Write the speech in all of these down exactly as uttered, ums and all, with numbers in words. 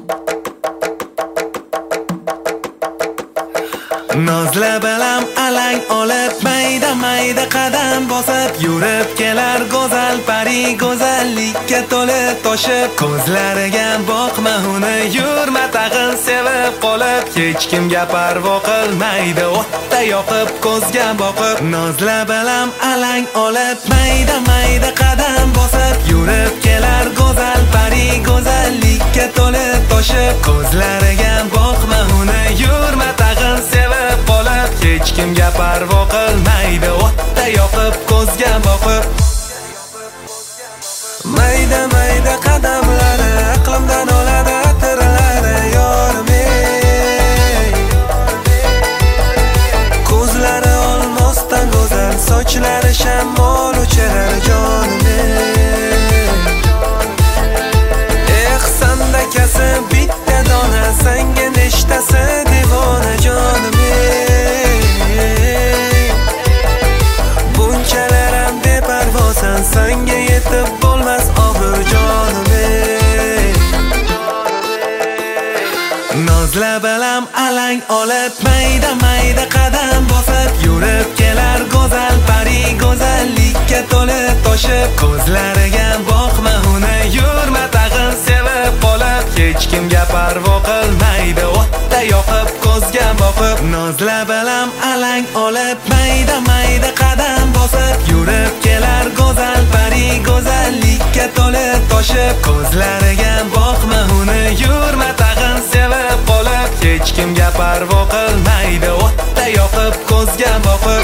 Nozla balam alang olib mayda mayda qadam bosib yurib kelar go'zal pari go'zallikka to'lib toshib ko'zlariga boqma uni yurma tag'in sevib qolib hech kimga parvo qilmaydi o'tda yoqib ko'zga boqib Nozla balam alang olib mayda mayda qadam bosib yurib kelar go'zal pari go'zallikka to'lib toshib ko'zlariga boqma uni yurma tag'in sevib qolib hech kimga parvo qilmaydi o'tda yoqib ko'zga boqib mayda mayda qadamlari aqlimdan oladi atirlari yorim ey ko'zlari olmosdan go'zal sochlari shamol uchirar jonim ey ehsonda kasb bitta dona sanga nechtasi devona jonim sanga yetib bo'lmas obro' jonim ey Nozla balam alang olib mayda mayda qadam bosib yurib kelar go'zal pari go'zallikka to'lib toshib ko'zlariga boqma uni yurma tag'in sevib qolib hech kimga parvo qilmaydi o'tda yoqib ko'zga boqib Nozla balam alang olib mayda mayda qadam bosib yurib kelar go'zal pari go'zallikka to'lib toshib ko'zlariga boqma uni yurma tag'in sevib qolib hech kimga parvo qilmaydi o'tda yoqib ko'zga boqib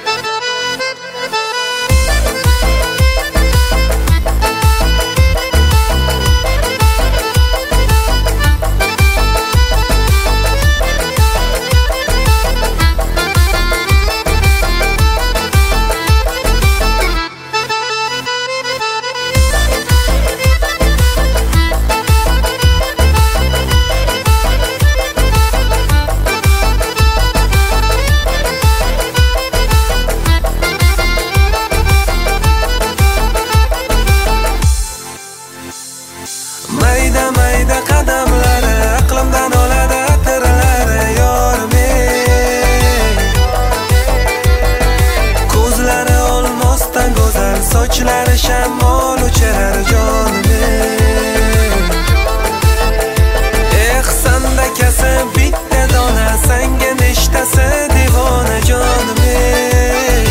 mayda mayda qadamlari aqlimdan oladi atirlari yorim ey ko'zlari olmosdan go'zal sochlari shamol uchirar jonim ey ehsonda kasb bitta dona sanga nechtasi devona jonim ey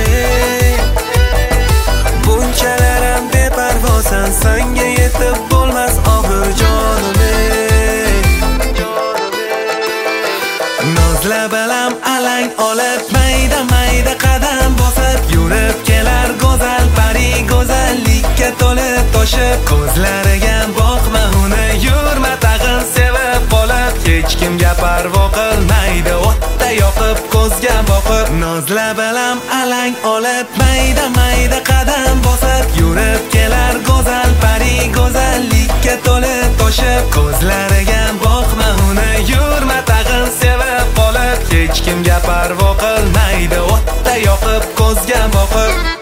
bunchalar ham beparvosan sanga yetib bo'lmas obro' jonim ey Nozla balam alang olib mayda mayda qadam bosib yurib kelar go'zal pari go'zallikka to'lib toshib ko'zlariga boqma uni yurma tag'in sevib qolib hech kimga parvo qilmaydi o'tda yoqib ko'zga boqib Nozla balam alang olib mayda mayda qadam bosib yurib kelar go'zal pari go'zallikka to'lib toshib ko'zlariga boqma uni yurma tag'in sevib qolib hech kimga parvo qilmaydi o'tda yoqib ko'zga boqib